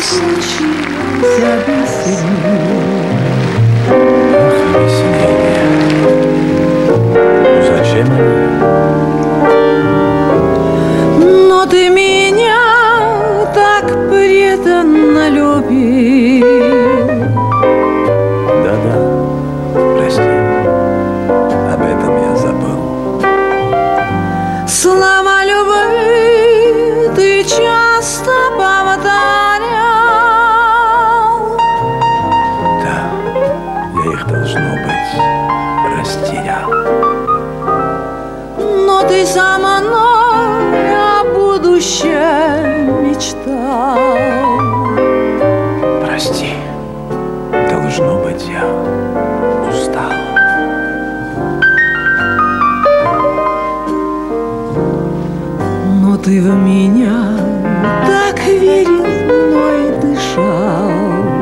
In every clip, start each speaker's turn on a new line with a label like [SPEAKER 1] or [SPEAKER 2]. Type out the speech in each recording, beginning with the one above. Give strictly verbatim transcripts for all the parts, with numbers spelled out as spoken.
[SPEAKER 1] случилось объяснить.
[SPEAKER 2] Ах, объяснение. Зачем они?
[SPEAKER 1] Но ты меня так преданно любил.
[SPEAKER 2] Да-да, прости, об этом я забыл.
[SPEAKER 1] Слова любви ты часто повторял.
[SPEAKER 2] Да, я их, должно быть, растерял.
[SPEAKER 1] Но ты со мной о будущем мечтал.
[SPEAKER 2] Прости, должно быть, я устал.
[SPEAKER 1] Но ты в меня так верил, но и дышал.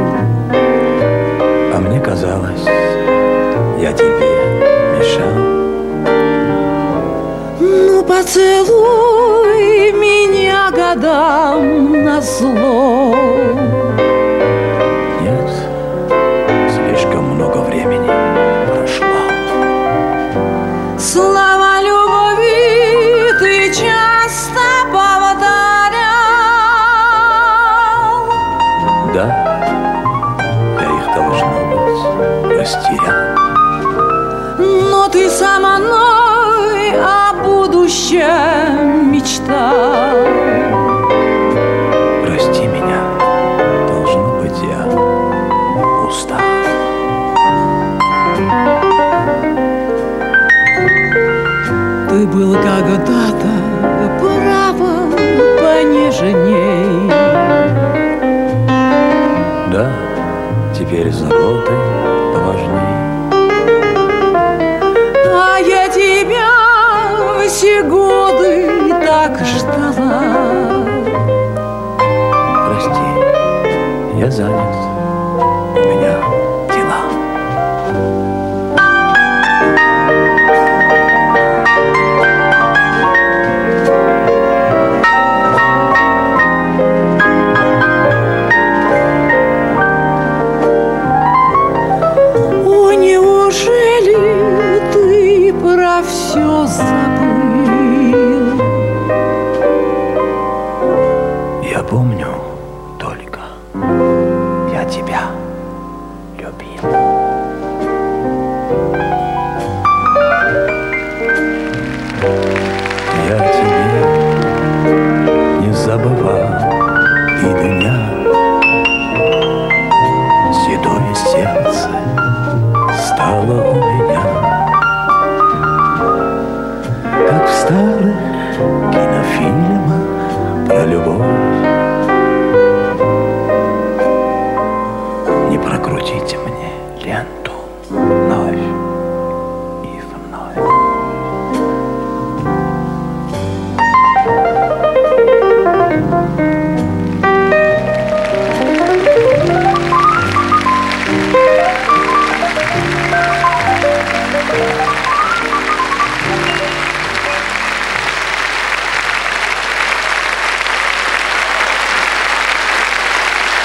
[SPEAKER 2] А мне казалось, я тебе мешал.
[SPEAKER 1] Ну, поцелуй меня годам назло.
[SPEAKER 2] Нет, слишком много времени прошло.
[SPEAKER 1] Слова любви ты часто повторял.
[SPEAKER 2] Да, я их, должно быть, растерял.
[SPEAKER 1] Но ты со мной о будущем мечтал.
[SPEAKER 2] Прости меня, должно быть, я устал.
[SPEAKER 1] Ты был когда-то, право, понежней.
[SPEAKER 2] Да, теперь заботы